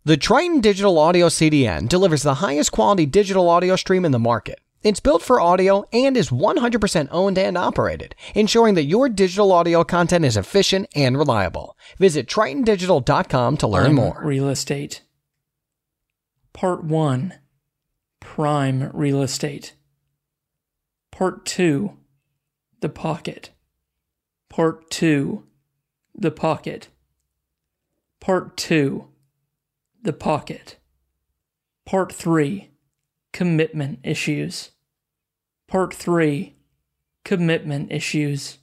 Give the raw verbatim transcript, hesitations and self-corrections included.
The Triton Digital Audio C D N delivers the highest quality digital audio stream in the market. It's built for audio and is one hundred percent owned and operated, ensuring that your digital audio content is efficient and reliable. Visit triton digital dot com to learn Prime more. Real estate. Part one. Prime real estate. Part two. The pocket. Part two. The pocket. Part two. The pocket. Part three. Commitment issues. Part three. Commitment issues.